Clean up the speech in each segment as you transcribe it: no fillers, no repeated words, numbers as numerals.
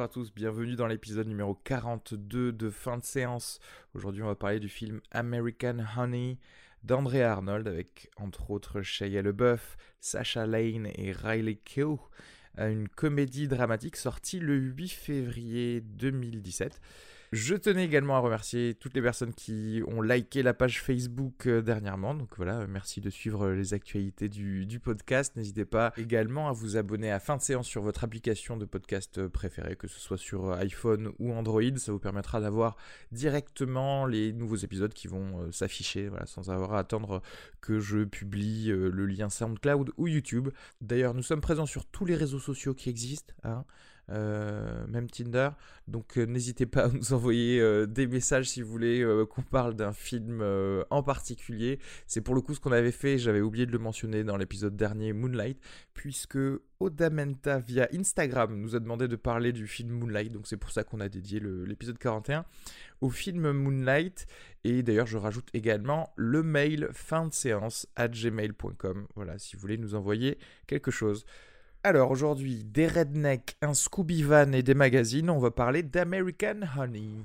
tous, bienvenue dans l'épisode numéro 42 de Fin de séance. Aujourd'hui on va parler du film American Honey d'Andrea Arnold avec entre autres Shia LaBeouf, Sasha Lane et Riley Keough. Une comédie dramatique sortie le 8 février 2017. Je tenais également à remercier toutes les personnes qui ont liké la page Facebook dernièrement. Donc voilà, merci de suivre les actualités du podcast. N'hésitez pas également à vous abonner à Fin de séance sur votre application de podcast préférée, que ce soit sur iPhone ou Android. Ça vous permettra d'avoir directement les nouveaux épisodes qui vont s'afficher, voilà, sans avoir à attendre que je publie le lien SoundCloud ou YouTube. D'ailleurs, nous sommes présents sur tous les réseaux sociaux qui existent, hein. Même Tinder, donc n'hésitez pas à nous envoyer des messages si vous voulez qu'on parle d'un film en particulier. C'est pour le coup ce qu'on avait fait, j'avais oublié de le mentionner dans l'épisode dernier, Moonlight, puisque Odamenta via Instagram nous a demandé de parler du film Moonlight, donc c'est pour ça qu'on a dédié l'épisode 41 au film Moonlight. Et d'ailleurs je rajoute également le mail findeséance@gmail.com, voilà, si vous voulez nous envoyer quelque chose. Alors aujourd'hui, des rednecks, un Scooby Van et des magazines, on va parler d'American Honey.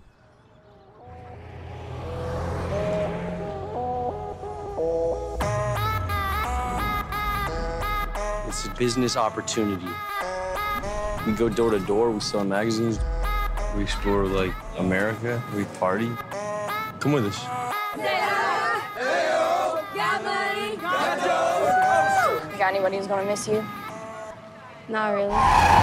It's a business opportunity. We go door to door, we sell magazines, we explore like America, we party. Come with us. You got anybody who's gonna miss you? Not really.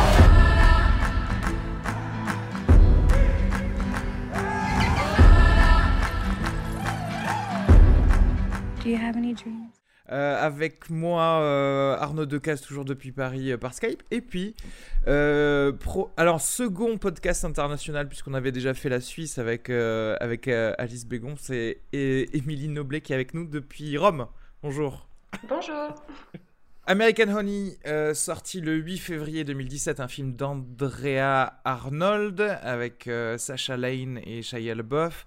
Do you have any dreams? Avec moi, Arnaud Decaze, toujours depuis Paris par Skype. Et puis, alors, second podcast international, puisqu'on avait déjà fait la Suisse avec Alice Bégon, c'est Émilie Noblet qui est avec nous depuis Rome. Bonjour. Bonjour. American Honey, sorti le 8 février 2017, un film d'Andrea Arnold avec Sasha Lane et Shia LaBeouf.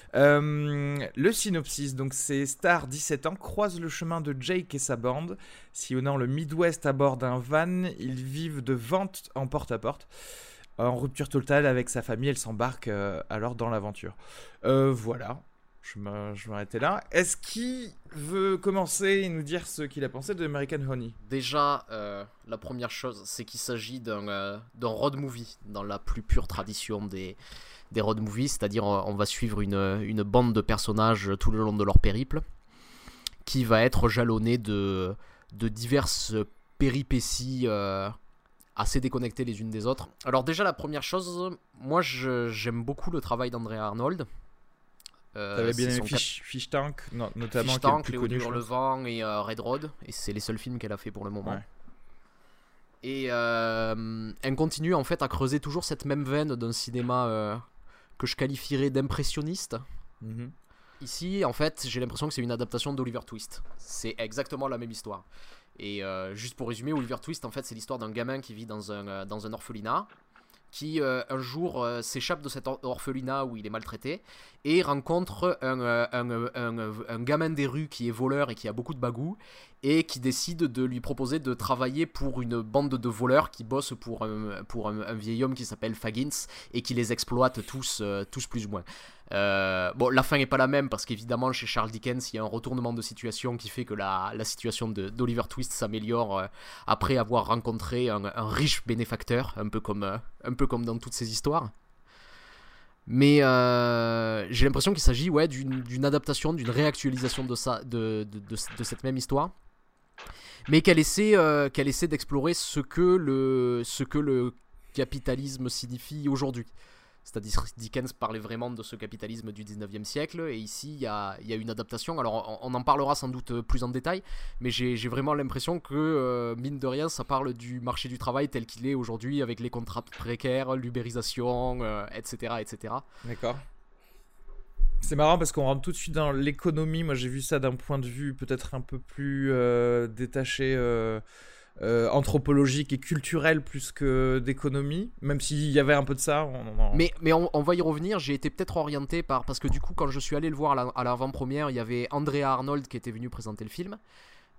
Le synopsis, donc c'est Star, 17 ans, croise le chemin de Jake et sa bande. Sillonnant le Midwest à bord d'un van, ils vivent de vente en porte-à-porte. En rupture totale avec sa famille, elle s'embarque alors dans l'aventure. Voilà. Je m'arrêtais là. Est-ce qu'il veut commencer et nous dire ce qu'il a pensé de American Honey ? Déjà, la première chose, c'est qu'il s'agit d'un road movie, dans la plus pure tradition des road movies, c'est-à-dire on va suivre une bande de personnages tout le long de leur périple, qui va être jalonné de diverses péripéties assez déconnectées les unes des autres. Alors déjà, la première chose, moi j'aime beaucoup le travail d'Andrea Arnold. T'avais bien aimé Fish Tank, notamment, Fish qui est le Tank, plus Léo connu, sur le vent et Red Road, et c'est les seuls films qu'elle a fait pour le moment. Ouais. Et elle continue en fait à creuser toujours cette même veine d'un cinéma que je qualifierais d'impressionniste. Mm-hmm. Ici, en fait, j'ai l'impression que c'est une adaptation d'Oliver Twist. C'est exactement la même histoire. Et juste pour résumer, Oliver Twist, en fait, c'est l'histoire d'un gamin qui vit dans un orphelinat, qui un jour s'échappe de cet orphelinat où il est maltraité et rencontre un gamin des rues qui est voleur et qui a beaucoup de bagou et qui décide de lui proposer de travailler pour une bande de voleurs qui bossent pour un vieil homme qui s'appelle Faggins et qui les exploite tous plus ou moins. Bon, la fin n'est pas la même parce qu'évidemment chez Charles Dickens il y a un retournement de situation qui fait que la situation d'Oliver Twist s'améliore après avoir rencontré un riche bénéfacteur, un peu comme dans toutes ces histoires. Mais j'ai l'impression qu'il s'agit d'une adaptation, d'une réactualisation de cette même histoire, mais qu'elle essaie d'explorer ce que le capitalisme signifie aujourd'hui. C'est-à-dire Dickens parlait vraiment de ce capitalisme du 19e siècle, et ici il y a une adaptation. Alors on en parlera sans doute plus en détail, mais j'ai vraiment l'impression que mine de rien ça parle du marché du travail tel qu'il est aujourd'hui, avec les contrats précaires, l'ubérisation, etc. D'accord. C'est marrant parce qu'on rentre tout de suite dans l'économie. Moi j'ai vu ça d'un point de vue peut-être un peu plus détaché, anthropologique et culturel plus que d'économie, même s'il y avait un peu de ça. Mais on va y revenir. J'ai été peut-être orienté parce que du coup quand je suis allé le voir à l'avant-première, il y avait Andrea Arnold qui était venu présenter le film.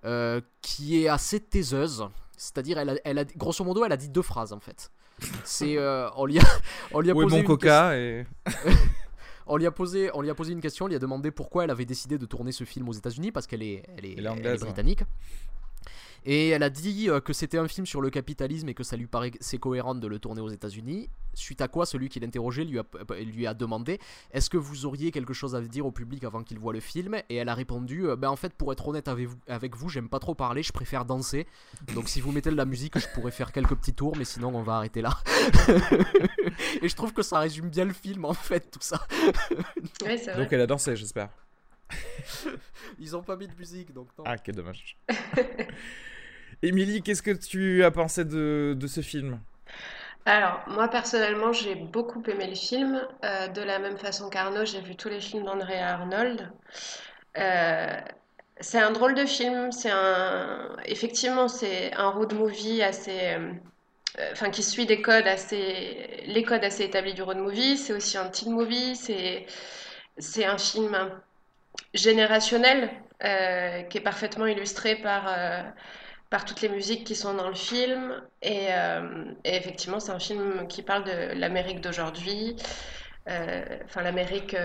qui est assez taiseuse. C'est-à-dire, grosso modo, elle a dit 2 phrases en fait. C'est, on lui a Où est posé mon une coca et... on lui a posé une question, on lui a demandé pourquoi elle avait décidé de tourner ce film aux États-Unis parce qu'elle est anglaise, britannique. Et elle a dit que c'était un film sur le capitalisme et que ça lui paraissait cohérent de le tourner aux États-Unis. Suite à quoi, celui qui l'interrogeait lui a demandé: est-ce que vous auriez quelque chose à dire au public avant qu'il voit le film? Et elle a répondu: en fait, pour être honnête avec vous, j'aime pas trop parler, je préfère danser. Donc si vous mettez de la musique, je pourrais faire quelques petits tours, mais sinon on va arrêter là. Et je trouve que ça résume bien le film en fait, tout ça. Ouais, c'est vrai. Donc elle a dansé, j'espère. Ils ont pas mis de musique, donc non. Ah, quel dommage. Émilie, qu'est-ce que tu as pensé de ce film? Alors, moi personnellement, j'ai beaucoup aimé le film. De la même façon qu'Arnaud, j'ai vu tous les films d'Andrea Arnold. Euh, c'est un drôle de film. Effectivement, c'est un road movie enfin, qui suit les codes assez établis du road movie. C'est aussi un teen movie. C'est un film générationnel qui est parfaitement illustré par toutes les musiques qui sont dans le film. Et effectivement, c'est un film qui parle de l'Amérique d'aujourd'hui. Enfin, l'Amérique,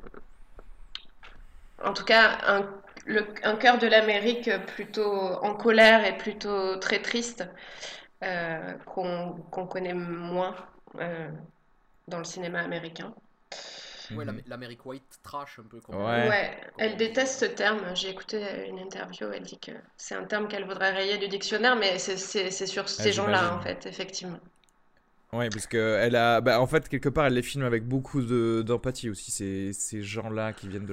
en tout cas, un cœur de l'Amérique plutôt en colère et plutôt très triste, qu'on connaît moins dans le cinéma américain. Ouais, l'Amérique white trash un peu. Ouais, elle déteste ce terme. J'ai écouté une interview, elle dit que c'est un terme qu'elle voudrait rayer du dictionnaire, mais c'est sur ces gens-là, j'imagine. en fait, effectivement. Ouais, parce que elle a, en fait, quelque part, elle les filme avec beaucoup d'empathie aussi. Ces gens-là qui viennent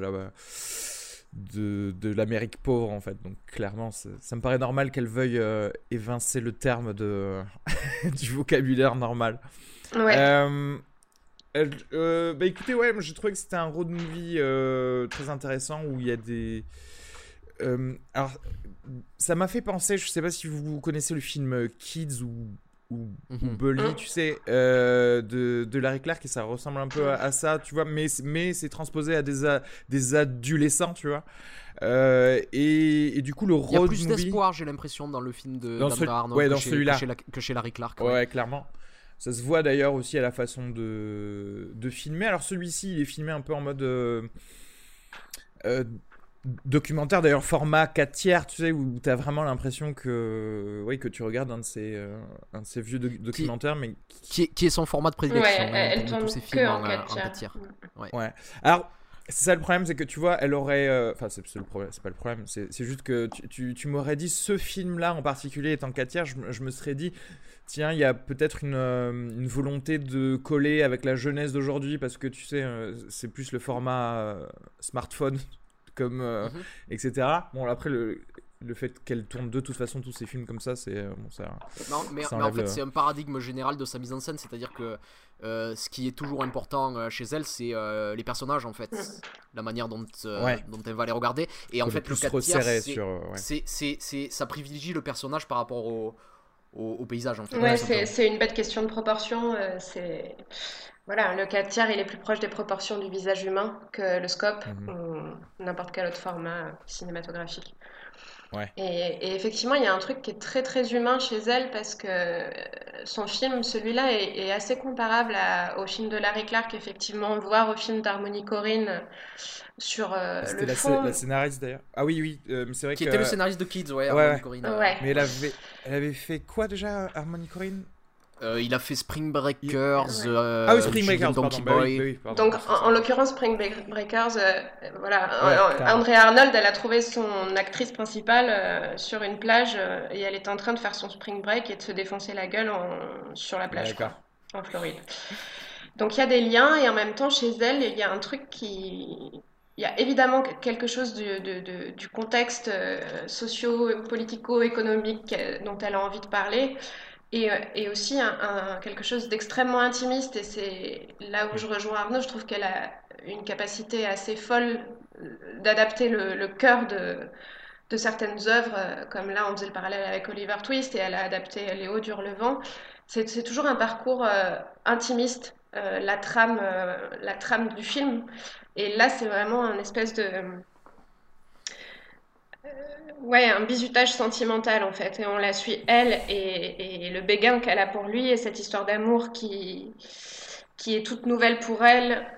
de l'Amérique pauvre, en fait. Donc clairement, ça me paraît normal qu'elle veuille évincer le terme du vocabulaire normal. Ouais. Écoutez, ouais, moi, j'ai trouvé que c'était un road movie très intéressant où il y a des... alors, ça m'a fait penser, je sais pas si vous connaissez le film Kids ou Bully, tu sais, de Larry Clark, et ça ressemble un peu à ça, tu vois, mais c'est transposé à des adolescents, tu vois. Et du coup, le road movie... Il y a plus d'espoir, j'ai l'impression, dans le film d'Andrea Arnold ouais, dans celui-là. Que chez Larry Clark. Ouais, clairement. Ça se voit d'ailleurs aussi à la façon de filmer. Alors celui-ci, il est filmé un peu en mode documentaire, d'ailleurs format 4/3, tu sais, où tu as vraiment l'impression que tu regardes un de ces vieux documentaires. Mais qui est son format de prédilection. Ouais, elle tourne tous ces que films en 4/3. Ouais. Alors, c'est ça le problème, c'est que tu vois, elle aurait... Enfin, c'est le problème, c'est pas le problème, c'est juste que tu m'aurais dit, ce film-là en particulier est en 4/3, je me serais dit... Tiens, il y a peut-être une volonté de coller avec la jeunesse d'aujourd'hui parce que tu sais, c'est plus le format smartphone comme etc. Bon, après le fait qu'elle tourne de toute façon tous ces films comme ça, c'est bon, ça. Non, mais en fait, c'est un paradigme général de sa mise en scène, c'est-à-dire que ce qui est toujours important chez elle, c'est les personnages en fait, la manière dont elle va les regarder. Et en fait, le 4/3, ça privilégie le personnage par rapport au paysage en fait. Ouais, c'est une bête question de proportion. Voilà, le 4/3 il est plus proche des proportions du visage humain que le scope ou n'importe quel autre format cinématographique. Ouais. Et effectivement, il y a un truc qui est très très humain chez elle parce que son film, celui-là, est assez comparable au film de Larry Clark, effectivement, voire au film d'Harmony Korine sur le fond. La scénariste d'ailleurs. Ah oui, c'est vrai qui que... était le scénariste de Kids, ouais, Ouais. Harmony Korine. Ouais. Mais elle avait fait quoi déjà, Harmony Korine? Il a fait Spring Breakers, Spring Breakers, Donkey pardon. Boy. Oui, pardon. Donc, en l'occurrence, Spring Breakers, voilà, clairement. Andrea Arnold, elle a trouvé son actrice principale sur une plage et elle était en train de faire son spring break et de se défoncer la gueule sur la plage, D'accord. en Floride. Donc, il y a des liens et en même temps, chez elle, il y a un truc il y a évidemment quelque chose du contexte socio-politico-économique dont elle a envie de parler. Et aussi quelque chose d'extrêmement intimiste, et c'est là où je rejoins Arnaud, je trouve qu'elle a une capacité assez folle d'adapter le cœur de certaines œuvres, comme là on faisait le parallèle avec Oliver Twist, et elle a adapté Léo d'Hurlevent. C'est toujours un parcours intimiste, la trame du film, et là c'est vraiment un espèce Ouais, un bizutage sentimental en fait. Et on la suit, elle, et le béguin qu'elle a pour lui, et cette histoire d'amour qui est toute nouvelle pour elle,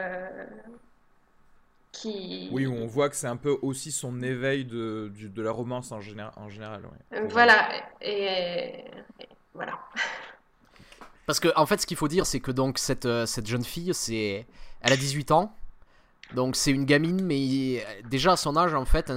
Oui, où on qui... voit que c'est un peu aussi son éveil de la romance en général, ouais, pour elle. Voilà, et voilà. Parce que, en fait, ce qu'il faut dire, c'est que donc cette jeune fille, elle a 18 ans. Donc c'est une gamine, mais déjà à son âge, en fait,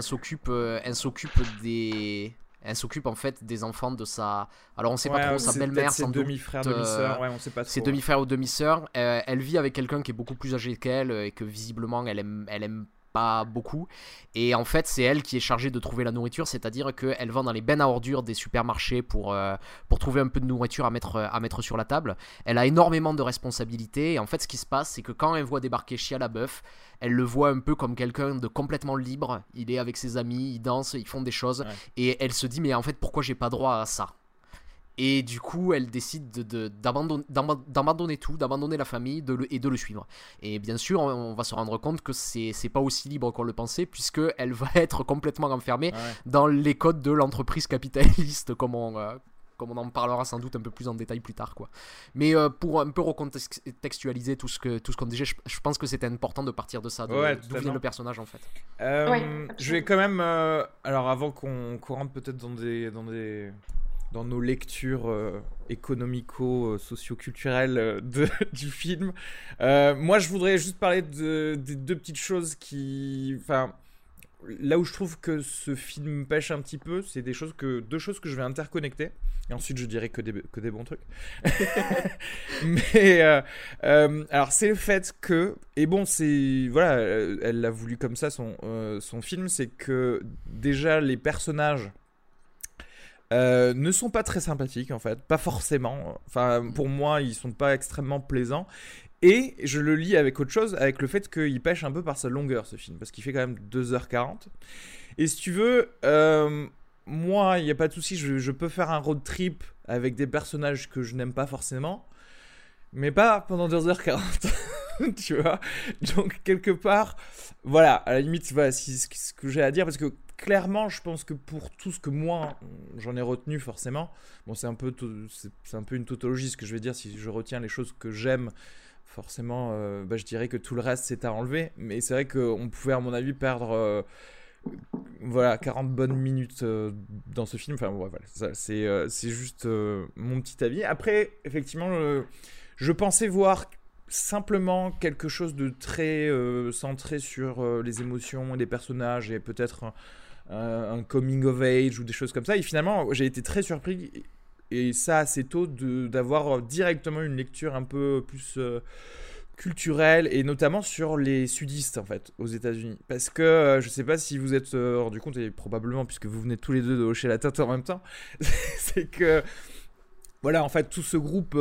elle s'occupe en fait des enfants de sa. Alors on sait pas Ouais, trop, sa c'est peut-être belle-mère ses sans doute. demi-frères, demi-sœurs, ouais, on sait pas Ses trop. Ouais. demi-frères ou demi-sœurs. Elle vit avec quelqu'un qui est beaucoup plus âgé qu'elle et que visiblement elle aime pas beaucoup. Et en fait, c'est elle qui est chargée de trouver la nourriture, c'est-à-dire qu'elle va dans les bennes à ordures des supermarchés pour trouver un peu de nourriture à mettre sur la table. Elle a énormément de responsabilités. Et en fait, ce qui se passe, c'est que quand elle voit débarquer Shia LaBeouf, elle le voit un peu comme quelqu'un de complètement libre. Il est avec ses amis, ils dansent, ils font des choses. Ouais. Et elle se dit, mais en fait, pourquoi j'ai pas droit à ça? Et du coup, elle décide d'abandonner tout, d'abandonner la famille et de le suivre. Et bien sûr, on va se rendre compte que c'est pas aussi libre qu'on le pensait, puisqu'elle va être complètement enfermée Ouais. dans les codes de l'entreprise capitaliste, comme on en parlera sans doute un peu plus en détail plus tard, quoi. Mais pour un peu recontextualiser tout ce qu'on disait, je pense que c'était important de partir de ça, Ouais, d'où vient totalement. le personnage en fait. Oui, Je vais absolument. quand même, alors avant qu'on rentre peut-être dans nos lectures économico-socio-culturelles du film, moi je voudrais juste parler des deux petites choses enfin, là où je trouve que ce film pêche un petit peu, c'est deux choses que je vais interconnecter. Et ensuite, je dirais que des bons trucs. Mais alors, c'est le fait que, et bon, c'est voilà, elle l'a voulu comme ça son film, c'est que déjà les personnages ne sont pas très sympathiques en fait, pas forcément. Enfin, pour moi, ils sont pas extrêmement plaisants. Et je le lis avec autre chose, avec le fait qu'il pêche un peu par sa longueur ce film, parce qu'il fait quand même 2h40. Et si tu veux, moi, il n'y a pas de souci, je peux faire un road trip avec des personnages que je n'aime pas forcément, mais pas pendant 2h40. Tu vois. Donc, quelque part, voilà, à la limite, voilà, ce que j'ai à dire, parce que clairement, je pense que pour tout ce que moi, j'en ai retenu forcément, bon, c'est un peu une tautologie ce que je vais dire, si je retiens les choses que j'aime, forcément, bah, je dirais que tout le reste, c'est à enlever, mais c'est vrai qu'on pouvait, à mon avis, perdre voilà, 40 bonnes minutes dans ce film. Enfin, ouais, voilà, c'est juste mon petit avis. Après, effectivement, je pensais voir simplement quelque chose de très centré sur les émotions et les personnages et peut-être un coming of age ou des choses comme ça. Et finalement, j'ai été très surpris, et ça assez tôt, d'avoir directement une lecture un peu plus culturelle, et notamment sur les sudistes en fait aux États-Unis, parce que je sais pas si vous êtes rendu compte, et probablement puisque vous venez tous les deux de hocher la tête en même temps, c'est que voilà, en fait, tout ce groupe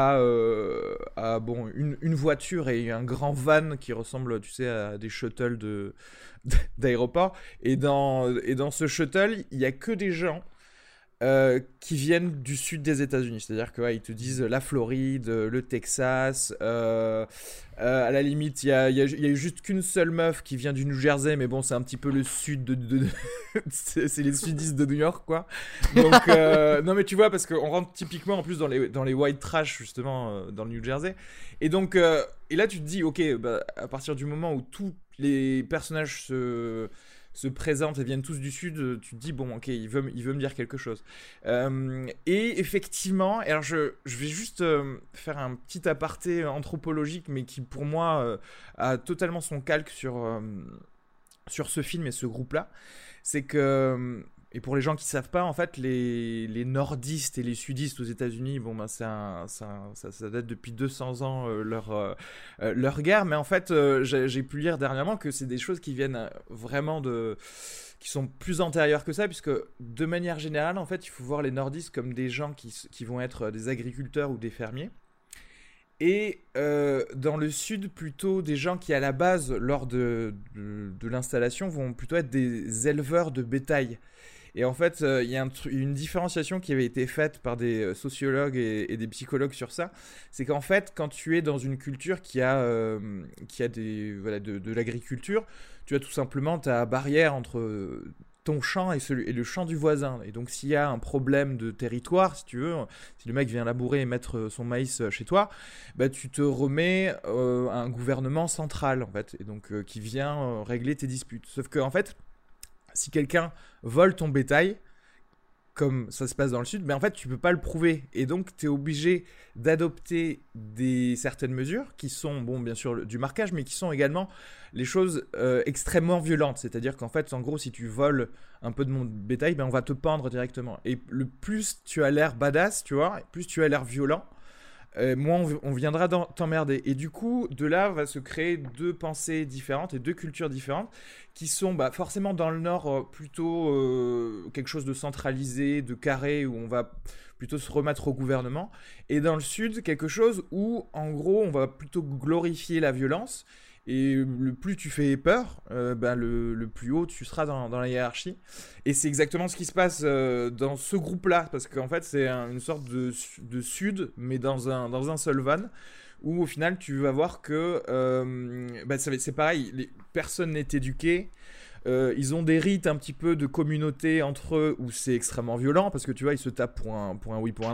a bon, une voiture et un grand van qui ressemble, tu sais, à des shuttles d'aéroport. Et dans ce shuttle, il n'y a que des gens qui viennent du sud des États-Unis. C'est-à-dire que ouais, ils te disent la Floride, le Texas. À la limite, il y a eu juste qu'une seule meuf qui vient du New Jersey, mais bon, c'est un petit peu le sud c'est les sudistes de New York, quoi. Donc, non, mais tu vois, parce qu'on rentre typiquement en plus dans les white trash, justement, dans le New Jersey. Et donc, et là, tu te dis, ok, bah, à partir du moment où tous les personnages se présentent et viennent tous du sud, tu te dis bon, ok, il veut me dire quelque chose. Et effectivement, alors je vais juste faire un petit aparté anthropologique, mais qui pour moi a totalement son calque sur ce film et ce groupe-là. C'est que, et pour les gens qui savent pas, en fait, les nordistes et les sudistes aux États-Unis, bon, ben, ça date depuis 200 ans leur guerre, mais en fait, j'ai pu lire dernièrement que c'est des choses qui viennent vraiment qui sont plus antérieures que ça, puisque de manière générale, en fait, il faut voir les nordistes comme des gens qui vont être des agriculteurs ou des fermiers. Et dans le sud, plutôt des gens qui, à la base, lors de l'installation, vont plutôt être des éleveurs de bétail. Et en fait, il y a une différenciation qui avait été faite par des sociologues et des psychologues sur ça. C'est qu'en fait, quand tu es dans une culture qui a voilà, de l'agriculture, tu as tout simplement ta barrière entre ton champ et le champ du voisin. Et donc, s'il y a un problème de territoire, si tu veux, si le mec vient labourer et mettre son maïs chez toi, bah, tu te remets à un gouvernement central, en fait, et donc qui vient régler tes disputes. Sauf que, en fait, si quelqu'un vole ton bétail, comme ça se passe dans le sud, mais en fait, tu peux pas le prouver. Et donc, tu es obligé d'adopter certaines mesures qui sont, bon, bien sûr, du marquage, mais qui sont également les choses extrêmement violentes. C'est-à-dire qu'en fait, en gros, si tu voles un peu de mon bétail, ben, on va te pendre directement. Et le plus tu as l'air badass, tu vois, plus tu as l'air violent, moins on viendra t'emmerder. Et du coup, de là va se créer deux pensées différentes et deux cultures différentes qui sont bah, forcément dans le nord plutôt quelque chose de centralisé, de carré, où on va plutôt se remettre au gouvernement. Et dans le sud, quelque chose où, en gros, on va plutôt glorifier la violence. Et le plus tu fais peur, ben le plus haut tu seras dans la hiérarchie. Et c'est exactement ce qui se passe dans ce groupe-là, parce qu'en fait c'est une sorte de sud, mais dans un seul van, où au final tu vas voir que ben c'est pareil, personne n'est éduqué. Ils ont des rites un petit peu de communauté entre eux, où c'est extrêmement violent, parce que tu vois, ils se tapent pour un oui, pour un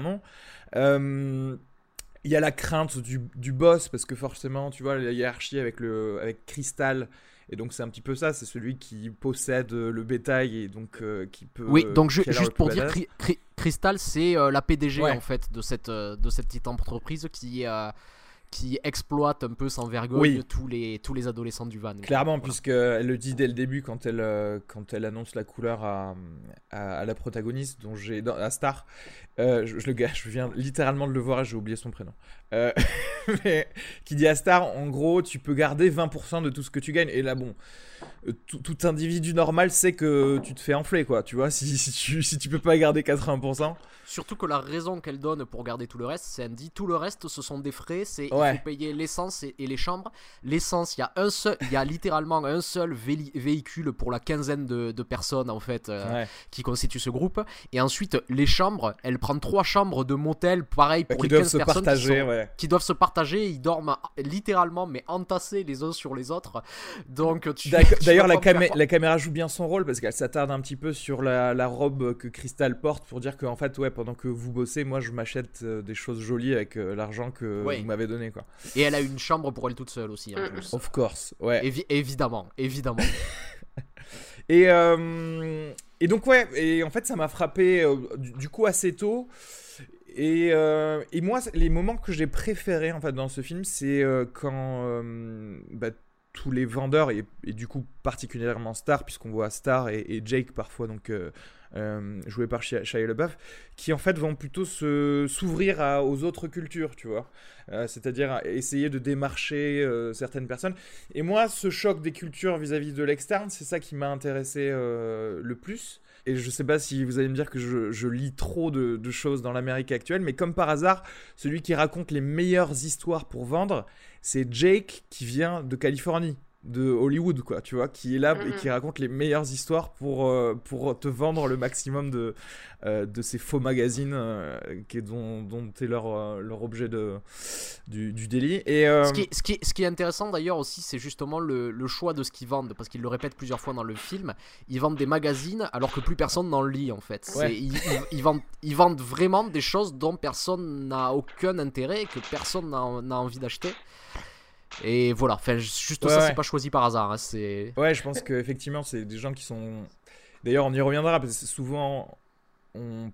non. Il y a la crainte du boss, parce que forcément, tu vois, la hiérarchie avec Crystal, et donc c'est un petit peu ça, c'est celui qui possède le bétail et donc qui peut... Oui, donc juste pour dire, Crystal, c'est la PDG en fait de cette petite entreprise qui exploite un peu sans vergogne tous les adolescents du van. Clairement, puisqu'elle le dit dès le début quand elle annonce la couleur à la protagoniste, à Star. Je viens littéralement de le voir et j'ai oublié son prénom. Mais, qui dit à Star, en gros, tu peux garder 20% de tout ce que tu gagnes. Et là, bon, tout individu normal sait que tu te fais enfler, quoi. Tu vois, si tu peux pas garder 80%. Surtout que la raison qu'elle donne pour garder tout le reste, c'est elle dit tout le reste, ce sont des frais, il faut payer l'essence et les chambres. L'essence, il y a littéralement un seul véhicule pour la quinzaine de personnes en fait qui constituent ce groupe. Et ensuite, les chambres, elle prend 3 chambres de motel, pareil pour les 15 personnes qui doivent se partager. Ils dorment littéralement mais entassés les uns sur les autres. Donc d'ailleurs, la caméra joue bien son rôle parce qu'elle s'attarde un petit peu sur la robe que Crystal porte pour dire qu'en fait, pendant que vous bossez, moi je m'achète des choses jolies avec l'argent que vous m'avez donné, quoi. Et elle a une chambre pour elle toute seule aussi en plus. Of course, ouais. Évidemment. Et donc et en fait ça m'a frappé du coup assez tôt. Et moi les moments que j'ai préférés en fait dans ce film, c'est quand tous les vendeurs et du coup particulièrement Star, puisqu'on voit Star et Jake parfois donc joué par Shia LaBeouf, qui en fait vont plutôt s'ouvrir aux autres cultures, tu vois, c'est-à-dire essayer de démarcher certaines personnes. Et moi, ce choc des cultures vis-à-vis de l'externe, c'est ça qui m'a intéressé le plus. Et je sais pas si vous allez me dire que je lis trop de choses dans l'Amérique actuelle, mais comme par hasard, celui qui raconte les meilleures histoires pour vendre, c'est Jake qui vient de Californie, de Hollywood, quoi, tu vois, qui est là et qui raconte les meilleures histoires pour te vendre le maximum de ces faux magazines dont est leur objet du délit. Et ce qui est intéressant d'ailleurs aussi, c'est justement le choix de ce qu'ils vendent, parce qu'ils le répètent plusieurs fois dans le film. Ils vendent des magazines alors que plus personne n'en lit en fait. Ils vendent vraiment des choses dont personne n'a aucun intérêt et que personne n'a envie d'acheter. Et voilà, enfin, juste ça, c'est pas choisi par hasard. Hein, je pense qu'effectivement, c'est des gens qui sont. D'ailleurs, on y reviendra, parce que souvent, on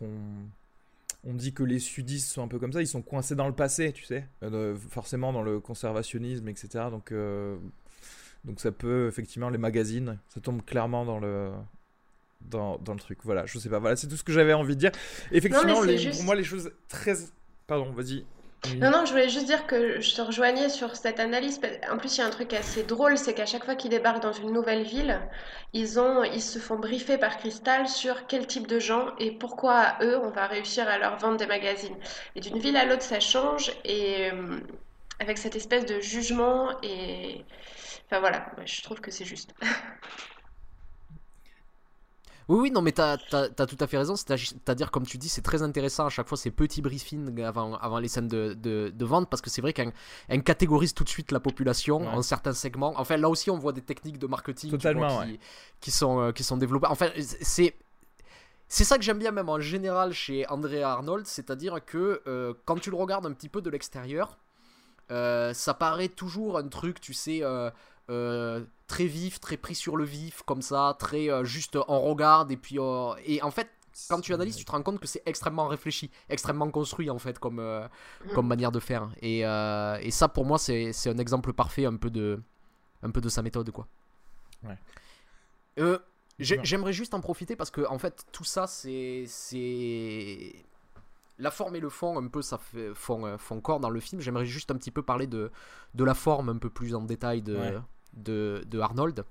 dit que les sudistes sont un peu comme ça, ils sont coincés dans le passé, tu sais, forcément dans le conservationnisme, etc. Donc ça peut, effectivement, les magazines, ça tombe clairement dans le truc. Voilà, je sais pas, voilà, c'est tout ce que j'avais envie de dire. Effectivement, pour moi, les choses très. Pardon, vas-y. Non, je voulais juste dire que je te rejoignais sur cette analyse. En plus, il y a un truc assez drôle, c'est qu'à chaque fois qu'ils débarquent dans une nouvelle ville, ils se font briefer par Crystal sur quel type de gens et pourquoi eux, on va réussir à leur vendre des magazines. Et d'une ville à l'autre, ça change, et avec cette espèce de jugement, et enfin voilà, je trouve que c'est juste. Oui, non, mais t'as tout à fait raison. C'est-à-dire, comme tu dis, c'est très intéressant à chaque fois ces petits briefings avant les scènes de vente, parce que c'est vrai qu'elle catégorise tout de suite la population en certains segments. Enfin, là aussi, on voit des techniques de marketing qui sont développées. Enfin, c'est ça que j'aime bien même en général chez Andrea Arnold, c'est-à-dire que quand tu le regardes un petit peu de l'extérieur, ça paraît toujours un truc, tu sais, très vif, très pris sur le vif, comme ça, très juste on regarde, et en fait, quand tu analyses, tu te rends compte que c'est extrêmement réfléchi, extrêmement construit en fait comme manière de faire. Et ça pour moi c'est un exemple parfait un peu de sa méthode, quoi. Ouais. J'aimerais juste en profiter parce que en fait tout ça c'est la forme et le fond un peu, ça font corps dans le film. J'aimerais juste un petit peu parler de la forme un peu plus en détail de Arnold.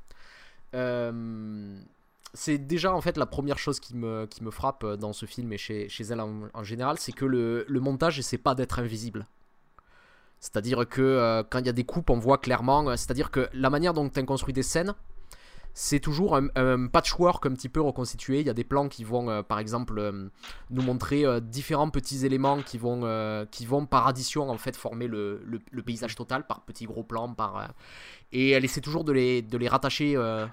C'est déjà en fait la première chose qui me frappe dans ce film et chez elle en général, c'est que le montage essaie pas d'être invisible. C'est-à-dire que quand il y a des coupes, on voit clairement, c'est-à-dire que la manière dont elle construit des scènes, c'est toujours un patchwork un petit peu reconstitué. Il y a des plans qui vont, par exemple, nous montrer différents petits éléments qui vont par addition en fait former le paysage total par petits gros plans, et elle essaie toujours de les rattacher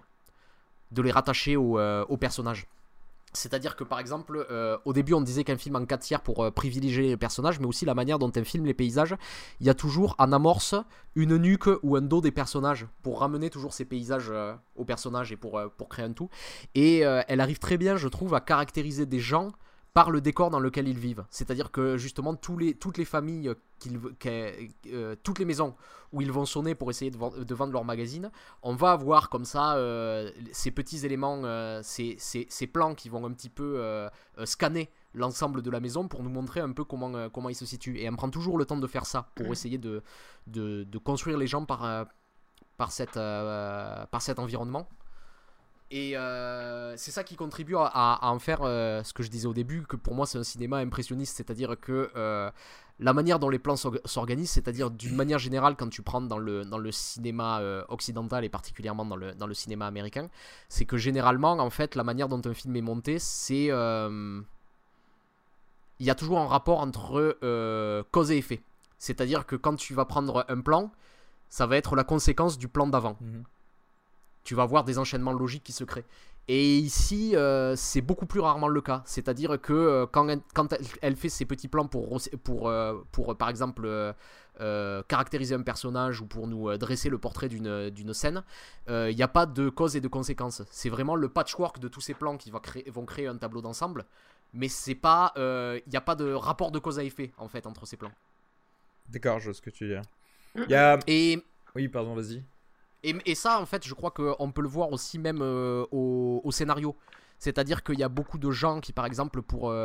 au personnage. C'est-à-dire que par exemple, au début on disait qu'un film en 4 tiers pour privilégier les personnages, mais aussi la manière dont elle filme les paysages. Il y a toujours en amorce une nuque ou un dos des personnages pour ramener toujours ces paysages aux personnages et pour créer un tout. Et elle arrive très bien, je trouve, à caractériser des gens par le décor dans lequel ils vivent. C'est-à-dire que justement toutes les familles, toutes les maisons où ils vont sonner pour essayer de vendre leur magazine, on va avoir comme ça ces petits éléments, ces plans qui vont un petit peu scanner l'ensemble de la maison pour nous montrer un peu comment ils se situent. Et on prend toujours le temps de faire ça pour essayer de construire les gens par cet environnement. Et c'est ça qui contribue à en faire ce que je disais au début, que pour moi c'est un cinéma impressionniste. C'est-à-dire que la manière dont les plans s'organisent, c'est-à-dire d'une manière générale quand tu prends dans le cinéma occidental et particulièrement dans le cinéma américain, c'est que généralement en fait la manière dont un film est monté, c'est il y a toujours un rapport entre cause et effet. C'est-à-dire que quand tu vas prendre un plan, ça va être la conséquence du plan d'avant. Tu vas avoir des enchaînements logiques qui se créent. Et ici, c'est beaucoup plus rarement le cas. C'est-à-dire que quand elle fait ses petits plans pour par exemple, caractériser un personnage ou pour nous dresser le portrait d'une scène, il n'y a pas de cause et de conséquence. C'est vraiment le patchwork de tous ces plans qui vont créer un tableau d'ensemble. Mais c'est pas, il n'y a pas de rapport de cause à effet, en fait, entre ces plans. D'accord, je vois ce que tu veux dire. Il y a... Et... Oui, pardon, vas-y. Et ça, en fait, je crois qu'on peut le voir aussi même au scénario. C'est-à-dire qu'il y a beaucoup de gens qui, par exemple,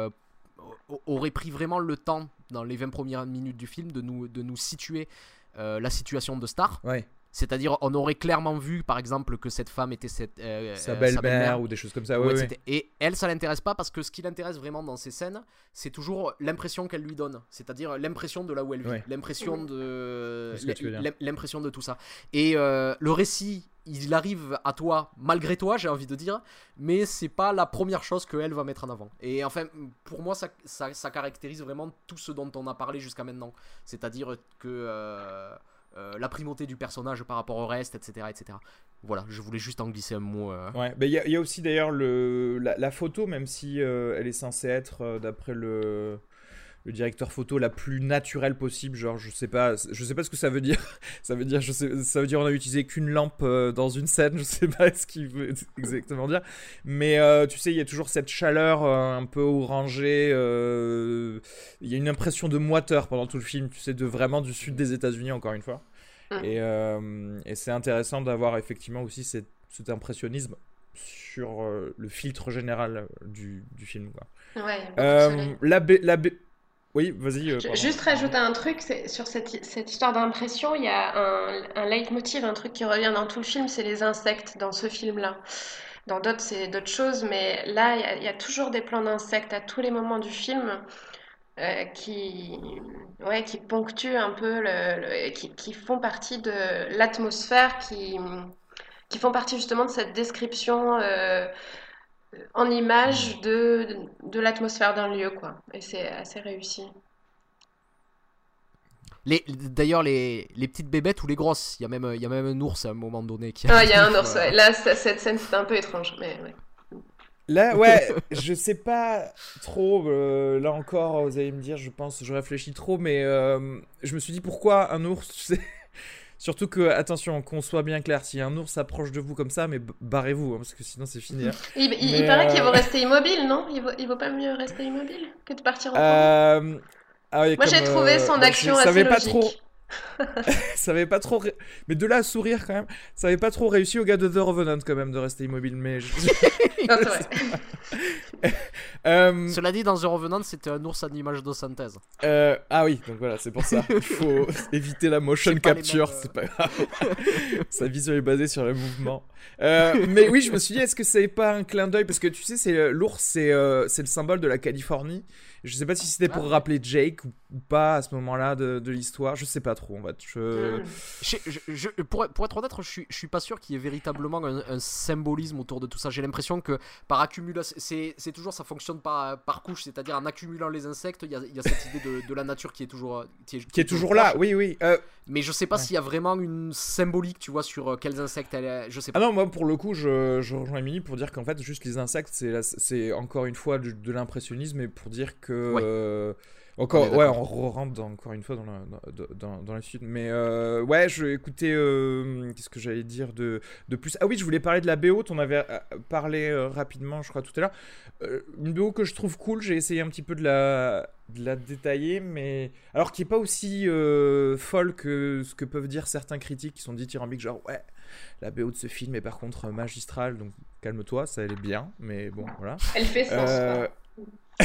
auraient pris vraiment le temps, dans les 20 premières minutes du film, de nous situer la situation de Star. Ouais. C'est-à-dire, on aurait clairement vu, par exemple, que cette femme était sa belle-mère ou des choses comme ça. Ouais, ouais. Et elle, ça l'intéresse pas parce que ce qui l'intéresse vraiment dans ces scènes, c'est toujours l'impression qu'elle lui donne. C'est-à-dire l'impression de là où elle vit, l'impression de tout ça. Et le récit, il arrive à toi, malgré toi, j'ai envie de dire, mais c'est pas la première chose qu'elle va mettre en avant. Et enfin, pour moi, ça caractérise vraiment tout ce dont on a parlé jusqu'à maintenant. C'est-à-dire que... la primauté du personnage par rapport au reste, etc., etc. Voilà, je voulais juste en glisser un mot. Ouais, il y a aussi d'ailleurs la photo, même si elle est censée être, d'après le directeur photo, la plus naturelle possible. Genre, je sais pas ce que ça veut dire. Ça veut dire on a utilisé qu'une lampe dans une scène. Je sais pas ce qu'il veut exactement dire. Mais tu sais, il y a toujours cette chaleur un peu orangée. Il y a une impression de moiteur pendant tout le film. Tu sais, vraiment du sud des États-Unis, encore une fois. Et c'est intéressant d'avoir effectivement aussi cet impressionnisme sur le filtre général du film, quoi. Ouais. Oui, vas-y. Juste rajouter un truc, sur cette histoire d'impression, il y a un leitmotiv, un truc qui revient dans tout le film, c'est les insectes dans ce film-là. Dans d'autres, c'est d'autres choses, mais là, il y a toujours des plans d'insectes à tous les moments du film qui ponctuent un peu, qui font partie de l'atmosphère, qui font partie justement de cette description en image de l'atmosphère d'un lieu, quoi. Et c'est assez réussi. D'ailleurs, les petites bébêtes ou les grosses, il y a même un ours à un moment donné qui Ah, il y a un arrive. ours, ouais. Là, cette scène, c'était un peu étrange, mais ouais. Là, ouais, je sais pas trop. Là encore, vous allez me dire, je réfléchis trop, mais je me suis dit pourquoi un ours, tu sais. Surtout que, attention, qu'on soit bien clair, si un ours s'approche de vous comme ça, mais barrez-vous, hein, parce que sinon c'est fini. Hein. Il Mais, paraît qu'il vaut rester immobile, non? Il vaut pas mieux rester immobile que de partir en courant? Ah oui, Moi, j'ai trouvé son action assez pas logique. trop. Ça avait pas trop. Mais de là à sourire quand même, ça avait pas trop réussi au gars de The Revenant quand même de rester immobile. Mais. Non, c'est vrai. Cela dit, dans The Revenant, c'était un ours en image de synthèse. Ah oui, donc voilà, c'est pour ça. Il faut éviter la motion C'est pas les capture, mêmes, c'est pas grave. Sa vision est basée sur le mouvement. Mais oui, je me suis dit, est-ce que c'est pas un clin d'œil? Parce que tu sais, l'ours, c'est le symbole de la Californie. Je sais pas si c'était pour rappeler Jake ou pas à ce moment-là de l'histoire. Je sais pas trop, en fait. Pour être honnête, je suis pas sûr qu'il y ait véritablement un symbolisme autour de tout ça. J'ai l'impression que par accumulation, c'est toujours, ça fonctionne par couche, c'est-à-dire en accumulant les insectes, il y a cette idée de la nature qui est toujours qui est toujours là, oui, oui. Mais je sais pas s'il y a vraiment une symbolique, tu vois, sur quels insectes je sais pas. Ah non, moi pour le coup, je rejoins Emily pour dire qu'en fait, juste les insectes, c'est encore une fois de l'impressionnisme, et pour dire que. Encore, on rentre encore une fois dans la suite. Mais ouais, je écoutais. Qu'est-ce que j'allais dire de plus? Ah oui, je voulais parler de la BO. On avait parlé rapidement, je crois, tout à l'heure. Une BO que je trouve cool. J'ai essayé un petit peu de la détailler, mais alors qui est pas aussi folle que ce que peuvent dire certains critiques qui sont dithyrambiques, genre ouais, la BO de ce film est par contre magistrale, donc calme-toi, ça elle est bien, mais bon, voilà. Elle fait sens, quoi.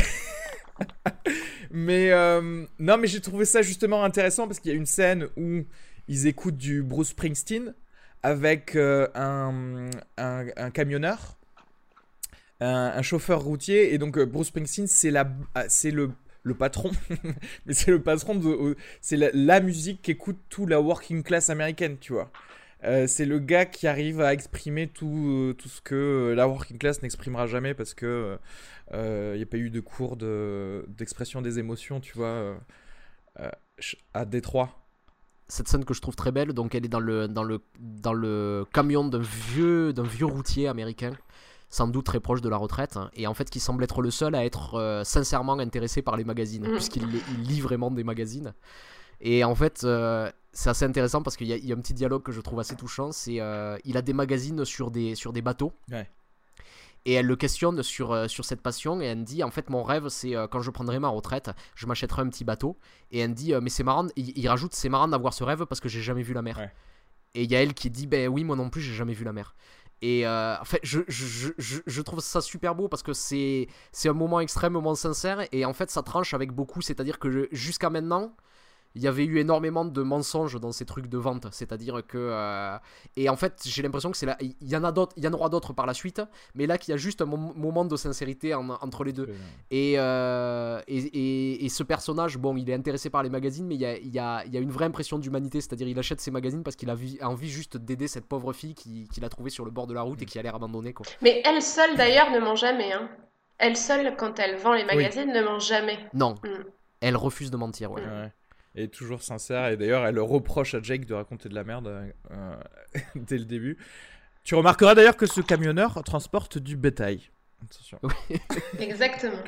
Mais non, mais j'ai trouvé ça justement intéressant parce qu'il y a une scène où ils écoutent du Bruce Springsteen avec un camionneur, un chauffeur routier, et donc Bruce Springsteen c'est le patron, mais c'est le patron c'est la musique qu'écoute toute la working class américaine, tu vois. C'est le gars qui arrive à exprimer tout ce que la working class n'exprimera jamais parce que il n'y a pas eu de cours d'expression des émotions, tu vois, à Détroit. Cette scène que je trouve très belle, donc elle est dans le camion d'un vieux routier américain, sans doute très proche de la retraite, et en fait qui semble être le seul à être sincèrement intéressé par les magazines, puisqu'il lit vraiment des magazines. Et en fait, c'est assez intéressant parce qu'il y a un petit dialogue que je trouve assez touchant. C'est il a des magazines sur des bateaux. Ouais. Et elle le questionne sur cette passion. Et elle me dit, en fait, mon rêve, c'est quand je prendrai ma retraite, je m'achèterai un petit bateau. Et elle me dit, mais c'est marrant. Il rajoute, c'est marrant d'avoir ce rêve parce que j'ai jamais vu la mer. Ouais. Et il y a elle qui dit, ben oui, moi non plus, j'ai jamais vu la mer. Et en fait, je trouve ça super beau parce que c'est un moment extrêmement sincère. Et en fait, ça tranche avec beaucoup. C'est-à-dire que jusqu'à maintenant, il y avait eu énormément de mensonges dans ces trucs de vente, c'est-à-dire que et en fait j'ai l'impression que il y en aura d'autres par la suite, mais là qu'il y a juste un moment de sincérité entre les deux. Et ce personnage, bon, il est intéressé par les magazines, mais il y a une vraie impression d'humanité, c'est-à-dire il achète ces magazines parce qu'il a envie juste d'aider cette pauvre fille qu'il a trouvée sur le bord de la route et qui a l'air abandonnée, quoi. Mais elle seule d'ailleurs ne ment jamais, hein. Elle seule, quand elle vend les magazines, ne ment jamais. Non, elle refuse de mentir, ouais. Elle est toujours sincère, et d'ailleurs elle reproche à Jake de raconter de la merde dès le début. Tu remarqueras d'ailleurs que ce camionneur transporte du bétail. Attention. Oui. Exactement.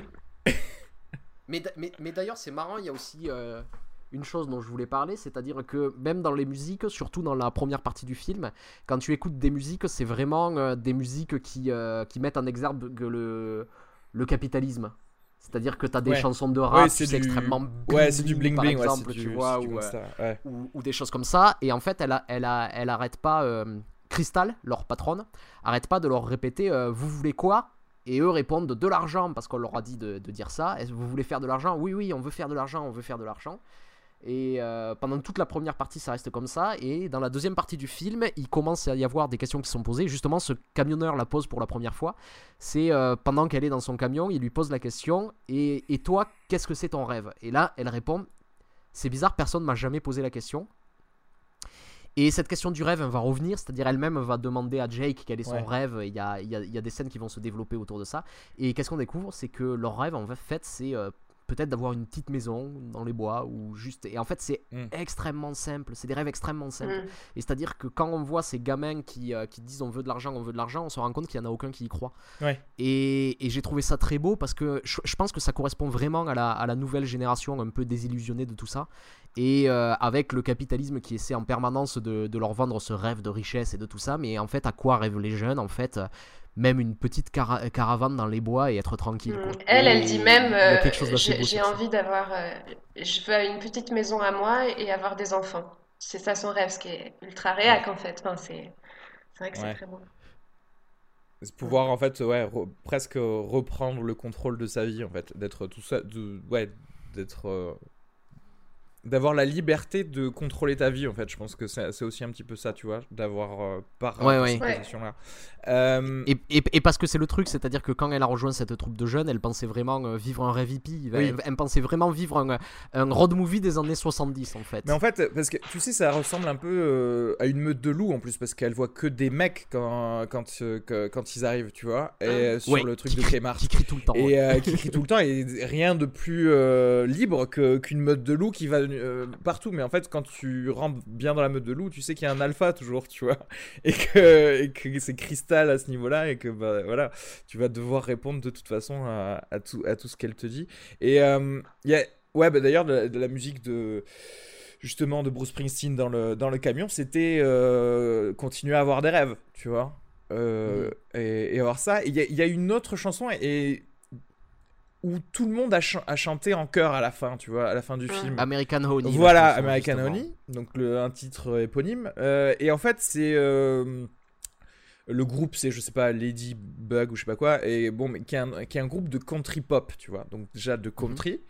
Mais d'ailleurs c'est marrant, il y a aussi une chose dont je voulais parler, c'est-à-dire que même dans les musiques, surtout dans la première partie du film, quand tu écoutes des musiques, c'est vraiment des musiques qui mettent en exergue le capitalisme. C'est-à-dire que tu as des chansons de rap, c'est extrêmement bling, c'est du bling par bling, exemple, tu vois, ou des choses comme ça. Et en fait, elle arrête pas, Crystal, leur patronne, arrête pas de leur répéter vous voulez quoi? Et eux répondent de l'argent, parce qu'on leur a dit de dire ça. Est-ce que vous voulez faire de l'argent? Oui, on veut faire de l'argent, on veut faire de l'argent. Et pendant toute la première partie ça reste comme ça, et dans la deuxième partie du film il commence à y avoir des questions qui sont posées. Justement ce camionneur la pose pour la première fois, c'est pendant qu'elle est dans son camion, il lui pose la question, et toi qu'est-ce que c'est ton rêve? Et là elle répond, c'est bizarre, personne m'a jamais posé la question. Et cette question du rêve, elle va revenir, c'est-à-dire elle-même va demander à Jake quel est son Ouais. rêve. Il y a des scènes qui vont se développer autour de ça. Et qu'est-ce qu'on découvre? C'est que leur rêve, en fait, c'est peut-être d'avoir une petite maison dans les bois ou juste. Et en fait, c'est extrêmement simple. C'est des rêves extrêmement simples. Et c'est-à-dire que quand on voit ces gamins qui disent on veut de l'argent, on se rend compte qu'il n'y en a aucun qui y croit. Ouais. Et j'ai trouvé ça très beau parce que je pense que ça correspond vraiment à la nouvelle génération un peu désillusionnée de tout ça. Et avec le capitalisme qui essaie en permanence de leur vendre ce rêve de richesse et de tout ça, mais en fait à quoi rêvent les jeunes? En fait même une petite caravane dans les bois et être tranquille, quoi. Elle dit même il y a quelque chose d'assez beau j'ai sur ça. envie d'avoir je veux une petite maison à moi et avoir des enfants. C'est ça son rêve, ce qui est ultra réac en fait. Enfin, c'est vrai que c'est Ouais. très beau. C'est pouvoir en fait presque reprendre le contrôle de sa vie en fait, d'être tout ça, d'être d'avoir la liberté de contrôler ta vie en fait. Je pense que c'est aussi un petit peu ça, tu vois, d'avoir Ouais. cette position-là. Et parce que c'est le truc, c'est-à-dire que quand elle a rejoint cette troupe de jeunes, elle pensait vraiment vivre un rêve hippie. Oui. Elle pensait vraiment vivre un road movie des années 70 en fait. Mais en fait, parce que tu sais, ça ressemble un peu à une meute de loups en plus, parce qu'elle voit que des mecs quand ils arrivent, tu vois, et sur le truc de Kmart. Qui crie tout le temps. Et qui crie tout le temps, et rien de plus libre qu'une meute de loups qui va partout. Mais en fait, quand tu rentres bien dans la meute de loups, tu sais qu'il y a un alpha toujours, tu vois, et que c'est cristal à ce niveau-là, et que bah, voilà, tu vas devoir répondre de toute façon à tout ce qu'elle te dit. Et il y a, bah d'ailleurs, de la musique justement de Bruce Springsteen dans le camion, c'était continuer à avoir des rêves, tu vois, et avoir ça. Il y a une autre chanson où tout le monde a chanté en chœur à la fin, tu vois, à la fin du film. American Honey. Voilà, chanson, American justement. Honey, donc un titre éponyme. Et en fait, c'est le groupe, c'est, je sais pas, Ladybug ou je sais pas quoi, et bon, mais qui est un groupe de country pop, tu vois, donc déjà de country.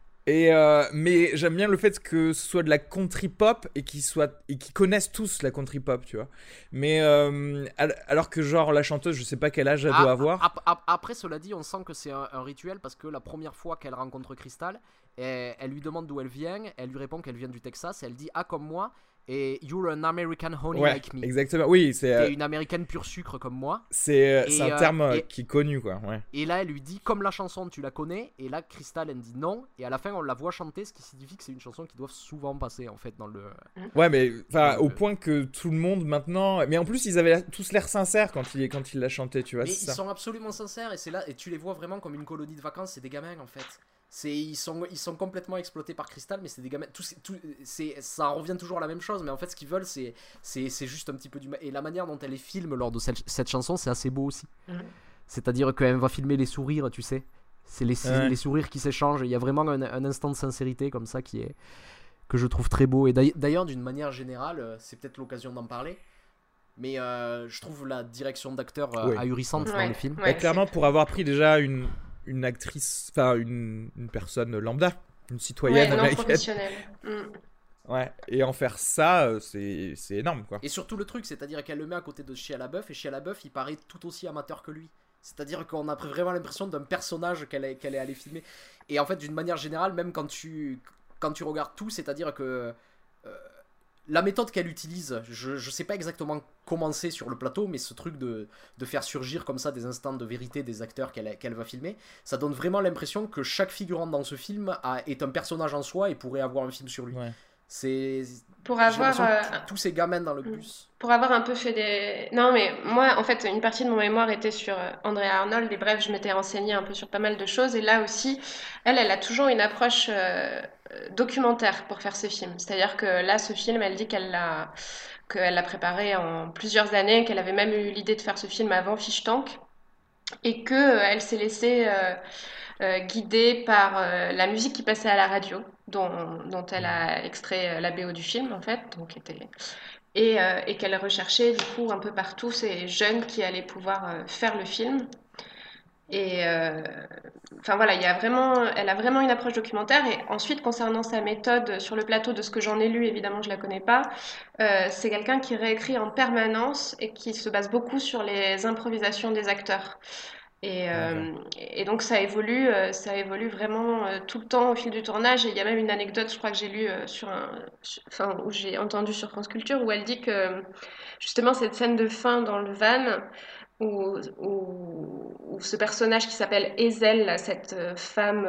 Mais j'aime bien le fait que ce soit de la country pop et qu'ils connaissent tous la country pop, tu vois. Mais alors que genre la chanteuse, je sais pas quel âge elle doit avoir. Après, cela dit, on sent que c'est un rituel parce que la première fois qu'elle rencontre Crystal, elle lui demande d'où elle vient, elle lui répond qu'elle vient du Texas, et elle dit ah comme moi, et you're an American honey Ouais, like me. exactement. Oui, T'es une américaine pure sucre comme moi. c'est un terme et- qui est connu, quoi. Ouais. Et là, elle lui dit comme la chanson, tu la connais. Et là, Crystal, elle dit non. Et à la fin, on la voit chanter, ce qui signifie que c'est une chanson qui doit souvent passer en fait dans le. Ouais, mais enfin, Ouais, au point que tout le monde maintenant. Mais en plus, ils avaient tous l'air sincères quand il l'a chanté, tu vois. Mais c'est ils ça. sont absolument sincères et c'est là et tu les vois vraiment comme une colonie de vacances. C'est des gamins en fait. Ils sont complètement exploités par Crystal, mais c'est des gamins. Ça revient toujours à la même chose, mais en fait, ce qu'ils veulent, c'est juste un petit peu du. Et la manière dont elle les filme lors de cette chanson, c'est assez beau aussi. C'est-à-dire qu'elle va filmer les sourires, tu sais. C'est les sourires qui s'échangent. Il y a vraiment un instant de sincérité comme ça que je trouve très beau. Et d'ailleurs, d'une manière générale, c'est peut-être l'occasion d'en parler. Mais je trouve la direction d'acteur ahurissante dans le film. Et clairement, pour avoir pris déjà une actrice, enfin une personne lambda, une citoyenne non américaine. professionnelle. Ouais, et en faire ça, c'est énorme, quoi. Et surtout le truc, c'est-à-dire qu'elle le met à côté de Shia LaBeouf, et Shia LaBeouf, il paraît tout aussi amateur que lui. C'est-à-dire qu'on a vraiment l'impression d'un personnage qu'elle est allée filmer. Et en fait, d'une manière générale, même quand tu regardes tout, c'est-à-dire que la méthode qu'elle utilise, je sais pas exactement comment c'est sur le plateau, mais ce truc de faire surgir comme ça des instants de vérité des acteurs qu'elle va filmer, ça donne vraiment l'impression que chaque figurant dans ce film est un personnage en soi et pourrait avoir un film sur lui. Ouais. C'est Pour avoir tous ces gamins dans le bus. Pour avoir un peu fait des... Non, mais moi, en fait, une partie de mon mémoire était sur Andrea Arnold, et bref, je m'étais renseignée un peu sur pas mal de choses, et là aussi, elle a toujours une approche documentaire pour faire ce film. C'est-à-dire que là, ce film, elle dit qu'elle l'a préparé en plusieurs années, qu'elle avait même eu l'idée de faire ce film avant Fish Tank, et qu'elle s'est laissée guidée par la musique qui passait à la radio, dont elle a extrait la BO du film, en fait, donc et qu'elle recherchait du coup un peu partout ces jeunes qui allaient pouvoir faire le film. Et enfin voilà, elle a vraiment une approche documentaire. Et ensuite, concernant sa méthode sur le plateau, de ce que j'en ai lu, évidemment je la connais pas, c'est quelqu'un qui réécrit en permanence et qui se base beaucoup sur les improvisations des acteurs. Et donc ça évolue vraiment tout le temps au fil du tournage. Et il y a même une anecdote, je crois que j'ai lue où j'ai entendu sur France Culture, où elle dit que justement cette scène de fin dans le van, où ce personnage qui s'appelle Ezel, là, cette femme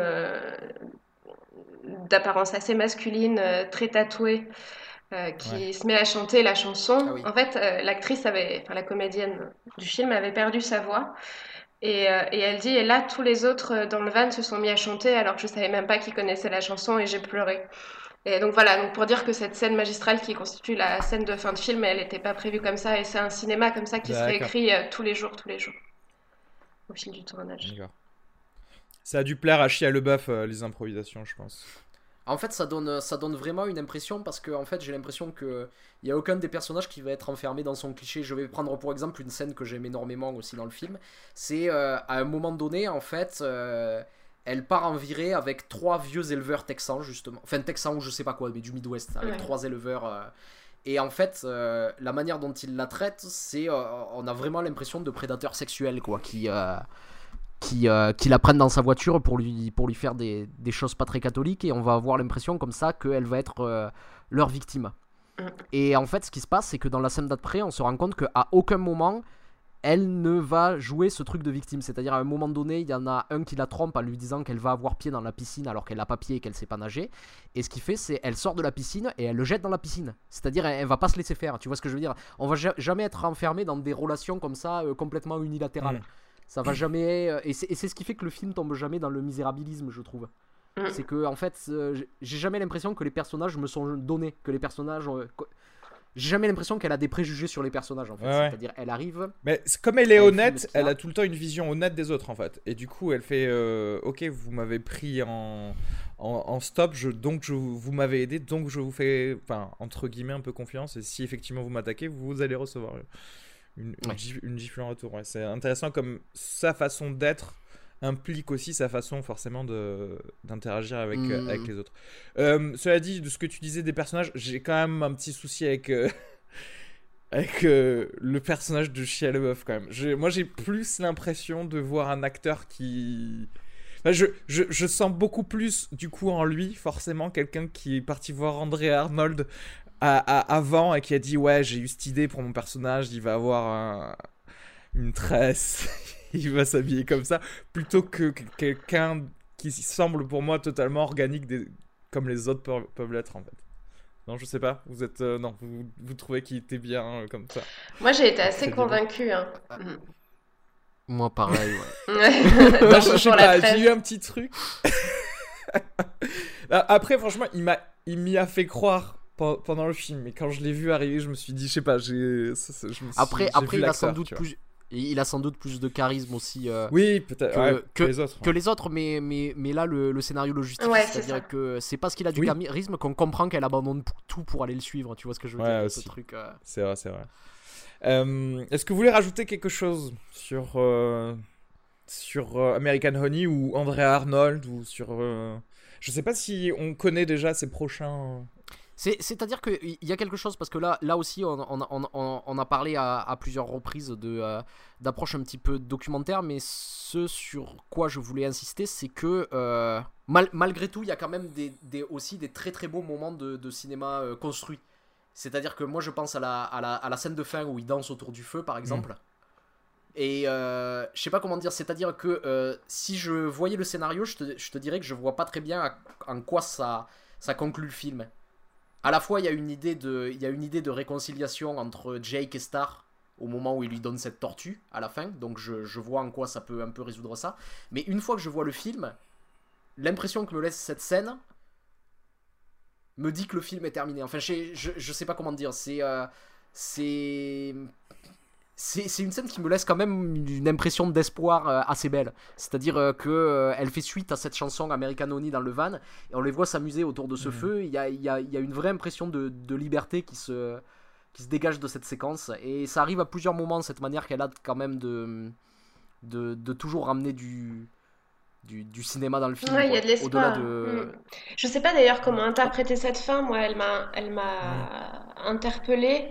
d'apparence assez masculine, très tatouée, qui se met à chanter la chanson. Ah oui. En fait, la comédienne du film avait perdu sa voix. Et elle dit, et là, tous les autres dans le van se sont mis à chanter alors que je savais même pas qu'ils connaissaient la chanson et j'ai pleuré. Et donc voilà, donc pour dire que cette scène magistrale qui constitue la scène de fin de film, elle n'était pas prévue comme ça et c'est un cinéma comme ça qui se D'accord. réécrit tous les jours, au fil du tournage. D'accord. Ça a dû plaire à Shia LaBeouf, les improvisations, je pense. En fait, ça donne vraiment une impression parce que en fait, j'ai l'impression que il y a aucun des personnages qui va être enfermé dans son cliché. Je vais prendre pour exemple une scène que j'aime énormément aussi dans le film. C'est à un moment donné, en fait, elle part en virée avec 3 vieux éleveurs texans justement, enfin texans ou je sais pas quoi, mais du Midwest, avec 3 éleveurs. Et en fait, la manière dont ils la traitent, c'est on a vraiment l'impression de prédateurs sexuels quoi, qui la prennent dans sa voiture pour lui faire des choses pas très catholiques et on va avoir l'impression comme ça qu'elle va être leur victime. Et en fait ce qui se passe c'est que dans la scène d'après on se rend compte qu'à aucun moment elle ne va jouer ce truc de victime, c'est-à-dire à un moment donné il y en a un qui la trompe en lui disant qu'elle va avoir pied dans la piscine alors qu'elle n'a pas pied et qu'elle sait pas nager, et ce qu'il fait c'est elle sort de la piscine et elle le jette dans la piscine, c'est-à-dire elle va pas se laisser faire, tu vois ce que je veux dire, on va jamais être enfermé dans des relations comme ça complètement unilatérales. Ça va jamais. Et c'est ce qui fait que le film tombe jamais dans le misérabilisme, je trouve. C'est que, en fait, j'ai jamais l'impression que les personnages me sont donnés. Que les personnages. J'ai jamais l'impression qu'elle a des préjugés sur les personnages, en fait. Ouais. C'est-à-dire, elle arrive. Mais comme elle est honnête, elle a tout le temps une vision honnête des autres, en fait. Et du coup, elle fait ok, vous m'avez pris en stop, donc vous m'avez aidé, donc je vous fais, enfin, entre guillemets, un peu confiance. Et si effectivement vous m'attaquez, vous allez recevoir une gifle en retour. Ouais. C'est intéressant comme sa façon d'être implique aussi sa façon forcément d'interagir avec les autres. Cela dit, de ce que tu disais des personnages, j'ai quand même un petit souci avec le personnage de Shia LaBeouf quand même. Moi j'ai plus l'impression de voir un acteur qui... Enfin, je sens beaucoup plus du coup en lui forcément quelqu'un qui est parti voir Andrea Arnold avant et qui a dit ouais j'ai eu cette idée pour mon personnage, il va avoir une tresse, il va s'habiller comme ça, plutôt que quelqu'un qui semble pour moi totalement organique comme les autres peuvent l'être en fait. Non, je sais pas, vous êtes non, vous trouvez qu'il était bien comme ça? Moi j'ai été assez convacue hein. Moi pareil ouais. Moi, je sais pas, j'ai eu un petit truc. Après franchement il m'y a fait croire pendant le film, mais quand je l'ai vu arriver je me suis dit je sais pas, après il a sans doute plus, il a sans doute plus de charisme aussi oui peut-être que les autres mais là le scénario le justifie, c'est-à-dire que c'est parce qu'il a du charisme qu'on comprend qu'elle abandonne tout pour aller le suivre, tu vois ce que je veux dire, ce truc c'est vrai. Est-ce que vous voulez rajouter quelque chose sur American Honey ou Andrea Arnold ou sur je sais pas si on connaît déjà ses prochains. C'est-à-dire qu'il y a quelque chose, parce que là aussi on a parlé à plusieurs reprises d'approche un petit peu documentaire, mais ce sur quoi je voulais insister c'est que malgré tout il y a quand même aussi des très très beaux moments de cinéma construit. C'est-à-dire que moi je pense à la scène de fin où ils dansent autour du feu par exemple. Et je sais pas comment dire, c'est-à-dire que si je voyais le scénario, je te dirais que je vois pas très bien en quoi ça conclut le film. À la fois il y a une idée de réconciliation entre Jake et Star au moment où il lui donne cette tortue à la fin, donc je vois en quoi ça peut un peu résoudre ça. Mais une fois que je vois le film, l'impression que me laisse cette scène me dit que le film est terminé. Enfin je sais pas comment dire, c'est une scène qui me laisse quand même une impression d'espoir assez belle. C'est-à-dire qu'elle fait suite à cette chanson American Honey dans le van, et on les voit s'amuser autour de ce feu. Il y a une vraie impression de liberté qui se dégage de cette séquence. Et ça arrive à plusieurs moments, cette manière qu'elle a quand même de toujours ramener du cinéma dans le film. Ouais, il y a de l'espoir. Au-delà de... Je sais pas d'ailleurs comment interpréter cette fin. Moi, elle m'a interpellée.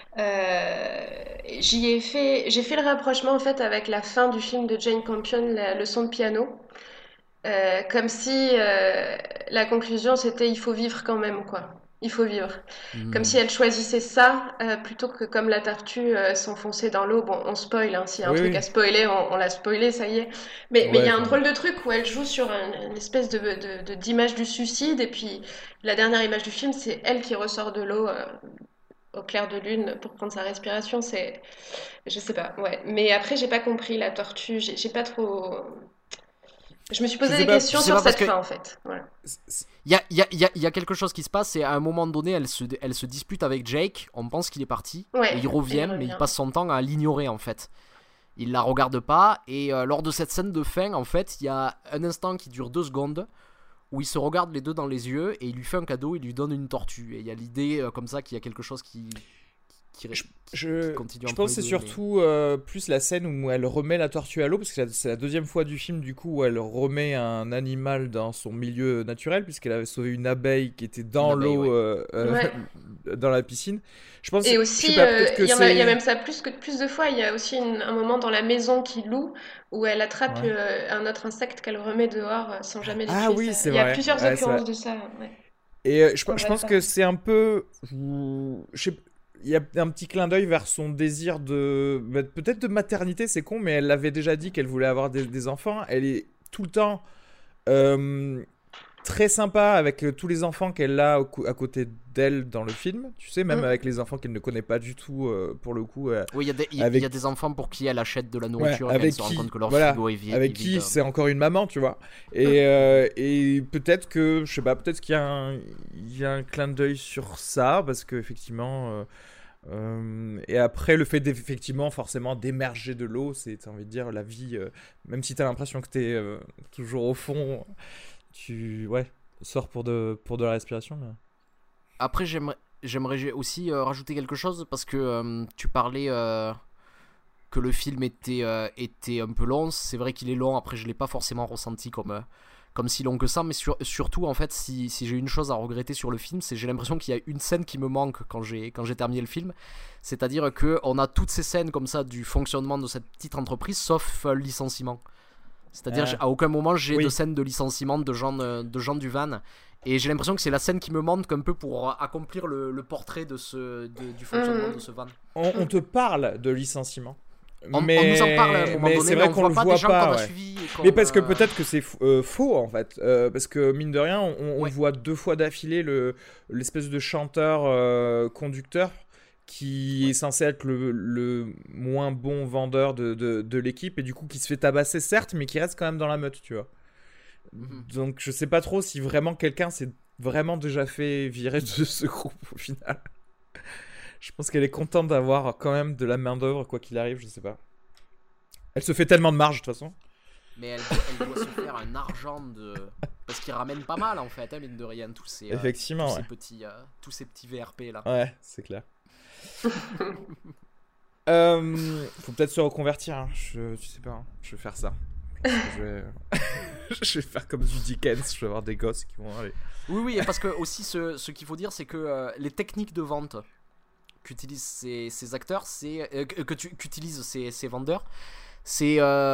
J'ai fait le rapprochement en fait avec la fin du film de Jane Campion, la leçon de piano. Comme si la conclusion c'était il faut vivre quand même quoi. Il faut vivre. Comme si elle choisissait ça plutôt que comme la tortue s'enfoncer dans l'eau. Bon, on spoil, hein, s'il y a un Oui, truc oui. à spoiler, on l'a spoilé, ça y est. Mais il Ouais, y a un enfin, drôle de truc où elle joue sur une espèce d'image du suicide et puis la dernière image du film c'est elle qui ressort de l'eau au clair de lune pour prendre sa respiration. Je sais pas, ouais. Mais après j'ai pas compris la tortue, j'ai pas trop. Je me suis je posé sais des pas. questions Je sais sur pas parce cette que fin en fait. Voilà. c'est- il y a quelque chose qui se passe, et à un moment donné, elle se dispute avec Jake, on pense qu'il est parti, Ouais, et il et revient, il mais il revient. passe son temps à l'ignorer en fait. Il la regarde pas, et lors de cette scène de fin, en fait, il y a un instant qui dure 2 secondes, où ils se regardent les deux dans les yeux, et il lui fait un cadeau, il lui donne une tortue. Et il y a l'idée comme ça qu'il y a quelque chose qui continue Je entre pense que les c'est deux, mais- surtout plus la scène où elle remet la tortue à l'eau, parce que c'est la deuxième fois du film du coup où elle remet un animal dans son milieu naturel, puisqu'elle avait sauvé une abeille qui était dans Une abeille, l'eau, Ouais. dans la piscine. Je pense, Et je aussi, sais pas, peut-être que il y a même c'est... ça plus de fois. Il y a aussi un moment dans la maison qu'il loue où elle attrape Ouais. un autre insecte qu'elle remet dehors sans jamais les Ah tuer. oui, c'est Il y a vrai. plusieurs Ouais, c'est occurrences vrai. de ça. Ouais. Et Qu'on je va pense pas. que c'est un peu... Je sais, il y a un petit clin d'œil vers son désir de... peut-être de maternité, c'est con, mais elle avait déjà dit qu'elle voulait avoir des enfants. Elle est tout le temps euh, très sympa avec tous les enfants qu'elle a à côté d'elle dans le film. Tu sais, même Mm. avec les enfants qu'elle ne connaît pas du tout, pour le coup. Oui, il y avec... a des enfants pour qui elle achète de la Ouais, nourriture, et avec elle se rend qui, compte que leur voilà, frigo est avec est qui vide. c'est encore une maman, tu vois. Et peut-être que, je sais pas, peut-être qu'il il y a un clin d'œil sur ça, parce que effectivement, et après le fait d'effectivement forcément d'émerger de l'eau, c'est, t'as envie de dire, la vie, même si t'as l'impression que t'es toujours au fond, tu, ouais, sors pour de la respiration. Là. Après, j'aimerais aussi rajouter quelque chose, parce que tu parlais que le film était un peu long. C'est vrai qu'il est long, après je l'ai pas forcément ressenti comme si long que ça, mais surtout en fait, si j'ai une chose à regretter sur le film, c'est j'ai l'impression qu'il y a une scène qui me manque quand j'ai terminé le film. C'est-à-dire qu'on a toutes ces scènes comme ça du fonctionnement de cette petite entreprise, sauf le licenciement. C'est-à-dire à aucun moment j'ai Oui. de scène de licenciement de gens du van. Et j'ai l'impression que c'est la scène qui me manque un peu pour accomplir le portrait du fonctionnement de ce van. On te parle de licenciement. On nous en parle à un moment mais donné, c'est mais vrai on qu'on voit le pas voit des gens pas. qu'on a Ouais. suivis. Mais parce que peut-être que c'est faux en fait. Parce que mine de rien, on Ouais. voit 2 fois d'affilée l'espèce de chanteur conducteur qui est censé être le moins bon vendeur de l'équipe et du coup qui se fait tabasser certes, mais qui reste quand même dans la meute, tu vois. Donc je sais pas trop si vraiment quelqu'un s'est vraiment déjà fait virer de ce groupe au final. Je pense qu'elle est contente d'avoir quand même de la main d'œuvre quoi qu'il arrive, je sais pas. Elle se fait tellement de marge de toute façon. Mais elle doit se faire un argent parce qu'il ramène pas mal en fait, hein, mine de rien, Effectivement, tous ouais. tous ces petits VRP là. Ouais, c'est clair. Faut peut-être se reconvertir, hein. Tu sais pas, hein. Je vais faire ça. Je vais... je vais faire comme du Dickens, je vais avoir des gosses qui vont aller. Oui, parce que aussi ce qu'il faut dire, c'est que les techniques de vente qu'utilisent ces acteurs, qu'utilisent ces vendeurs, c'est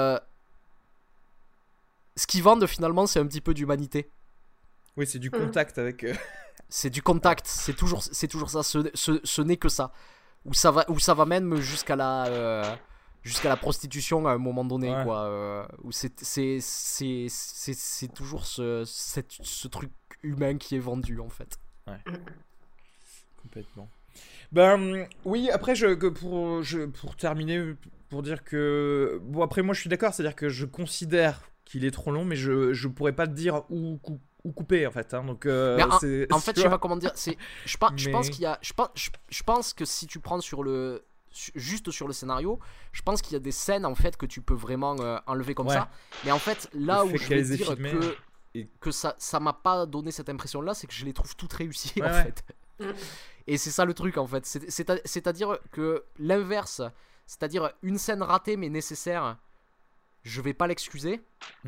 ce qu'ils vendent finalement, c'est un petit peu d'humanité. Oui, c'est du contact avec... C'est du contact, c'est toujours ça, ce n'est que ça. Où ça va même jusqu'à la prostitution à un moment donné, Ouais. quoi. Où c'est toujours ce truc humain qui est vendu, en fait. Complètement. Ben oui, après pour terminer, pour dire que bon après moi je suis d'accord, c'est-à-dire que je considère qu'il est trop long, mais je pourrais pas te dire où couper en fait. Hein, donc Mais en fait, tu je sais vois. pas comment dire. Je pense qu'il y a, je pense que si tu prends juste sur le scénario, je pense qu'il y a des scènes en fait que tu peux vraiment enlever comme Ouais. ça. Mais en fait, là Le où fait je vais qu'elle les ait dire filmés, que ça m'a pas donné cette impression là, c'est que je les trouve toutes réussies Ouais, en ouais. fait. Et c'est ça le truc en fait. C'est-à-dire que l'inverse, c'est-à-dire une scène ratée mais nécessaire, je vais pas l'excuser.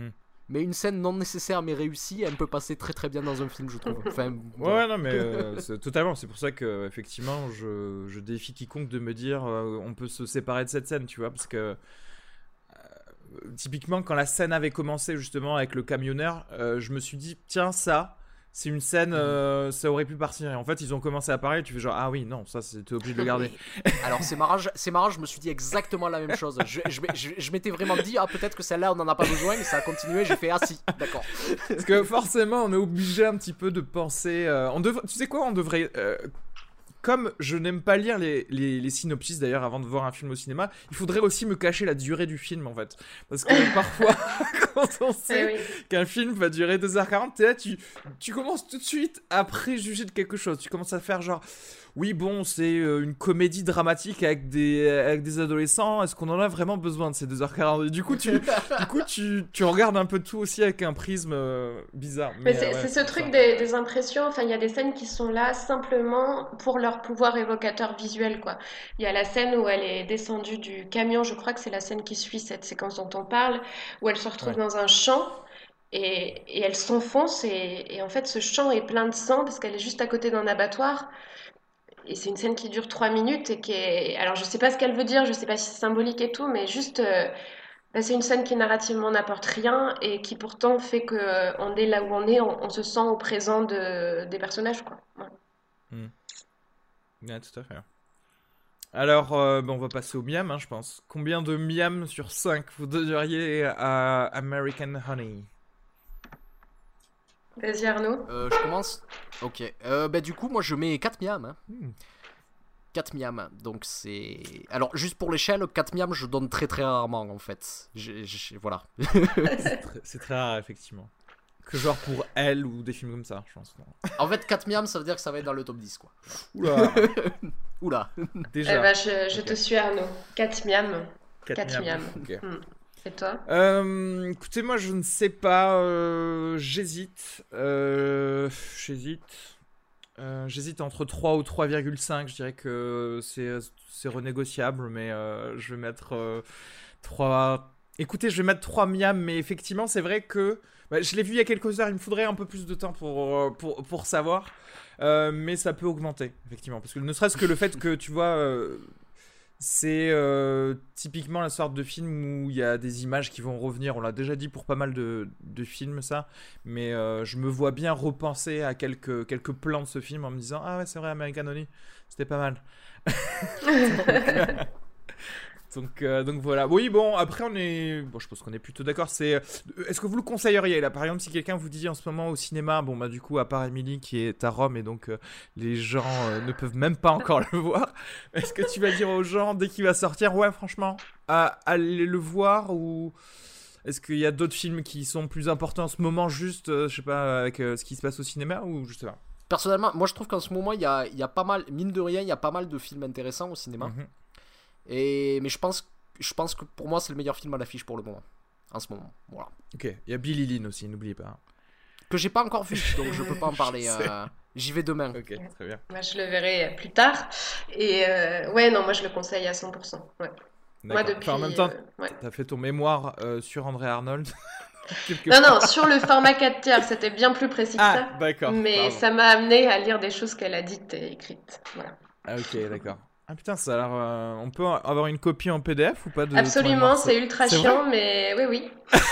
mais une scène non nécessaire mais réussie, elle peut passer très très bien dans un film, je trouve. Enfin, Ouais, non, mais totalement. C'est pour ça que, effectivement, je défie quiconque de me dire on peut se séparer de cette scène, tu vois, parce que typiquement, quand la scène avait commencé justement avec le camionneur, je me suis dit, tiens, ça. C'est une scène, ça aurait pu partir. Et en fait, ils ont commencé à parler. Tu fais genre, ah oui, non, ça, t'es obligé de le garder. Alors, c'est marrant, je me suis dit exactement la même chose. Je m'étais vraiment dit, ah, peut-être que celle-là, on n'en a pas besoin, mais ça a continué. J'ai fait, ah si, d'accord. Parce que forcément, on est obligé un petit peu de penser. Tu sais quoi, on devrait. Comme je n'aime pas lire les synopsis d'ailleurs avant de voir un film au cinéma, il faudrait aussi me cacher la durée du film en fait. Parce que parfois, quand on sait qu'un film va durer 2h40, t'es là, tu commences tout de suite à préjuger de quelque chose. Tu commences à faire genre, oui bon, c'est une comédie dramatique avec des adolescents, est-ce qu'on en a vraiment besoin de ces 2h40 ? Et du coup, tu regardes un peu tout aussi avec un prisme bizarre. Mais c'est ce truc des impressions, enfin il y a des scènes qui sont là simplement pour leur pouvoir évocateur visuel, quoi. Il y a la scène où elle est descendue du camion, je crois que c'est la scène qui suit cette séquence dont on parle, où elle se retrouve dans un champ et elle s'enfonce et en fait ce champ est plein de sang parce qu'elle est juste à côté d'un abattoir. Et c'est une scène qui dure 3 minutes et qui est... Alors je sais pas ce qu'elle veut dire, je sais pas si c'est symbolique et tout, mais juste... c'est une scène qui narrativement n'apporte rien et qui pourtant fait qu'on est là où on est, on se sent au présent des personnages, quoi. Ouais. Ouais, tout à fait. Alors, on va passer au miam, je pense. Combien de miam sur 5 vous donneriez à American Honey ? Vas-y Arnaud. Je commence. Ok. Du coup, moi je mets 4 miams. 4 miams. Donc c'est. Alors, juste pour l'échelle, 4 miams, je donne très très rarement en fait. Voilà. C'est très rare, effectivement. Que genre pour Elle ou des films comme ça, je pense. Non. En fait, 4 miams, ça veut dire que ça va être dans le top 10, quoi. Oula. Oula. Déjà. Je te suis Arnaud. 4 miams. 4 miams. Okay. Et toi ? Écoutez, moi je ne sais pas. J'hésite. J'hésite entre 3 ou 3,5. Je dirais que c'est renégociable, mais je vais mettre 3. Écoutez, je vais mettre 3 miams, mais effectivement, c'est vrai que je l'ai vu il y a quelques heures. Il me faudrait un peu plus de temps pour savoir. Mais ça peut augmenter, effectivement. Parce que ne serait-ce que le fait que, tu vois, c'est typiquement la sorte de film où il y a des images qui vont revenir. On l'a déjà dit pour pas mal de films, ça. Mais je me vois bien repenser à quelques plans de ce film en me disant « Ah ouais, c'est vrai, American Honey, c'était pas mal. » Donc voilà. Oui, bon, après, je pense qu'on est plutôt d'accord. Est-ce que vous le conseilleriez, là, par exemple, si quelqu'un vous dit en ce moment au cinéma, du coup, à part Emily qui est à Rome et donc les gens ne peuvent même pas encore le voir, est-ce que tu vas dire aux gens, dès qu'il va sortir, ouais, franchement, allez le voir, ou est-ce qu'il y a d'autres films qui sont plus importants en ce moment, juste, je sais pas, avec ce qui se passe au cinéma, ou je sais pas. Personnellement, moi, je trouve qu'en ce moment, il y a pas mal, mine de rien, il y a pas mal de films intéressants au cinéma. Mais je pense que pour moi c'est le meilleur film à l'affiche pour le moment. En ce moment, voilà. Ok, il y a Billy Lynn aussi, n'oubliez pas. Que j'ai pas encore vu, donc je peux pas en parler. J'y vais demain. Ok, très bien. Moi je le verrai plus tard. Et ouais, non, moi je le conseille à 100%. Ouais. Moi depuis. En même temps, t'as fait ton mémoire sur André Arnold. Non, sur le format 4 tiers, c'était bien plus précis que ça. D'accord. Mais ça m'a amené à lire des choses qu'elle a dites et écrites. Voilà. Ah, ok, d'accord. Ah putain, ça a l'air. On peut avoir une copie en PDF ou pas de Absolument, c'est ultra chiant, mais oui.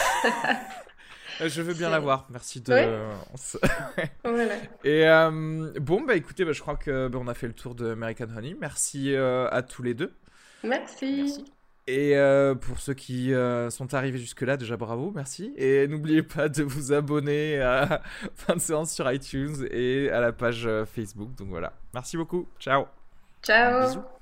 Je veux bien l'avoir, merci de. Voilà. Et écoutez, je crois que on a fait le tour de American Honey. Merci à tous les deux. Merci. Et pour ceux qui sont arrivés jusque-là, déjà bravo, merci. Et n'oubliez pas de vous abonner à Fin de séance sur iTunes et à la page Facebook. Donc voilà, merci beaucoup. Ciao. Ciao. Bisous.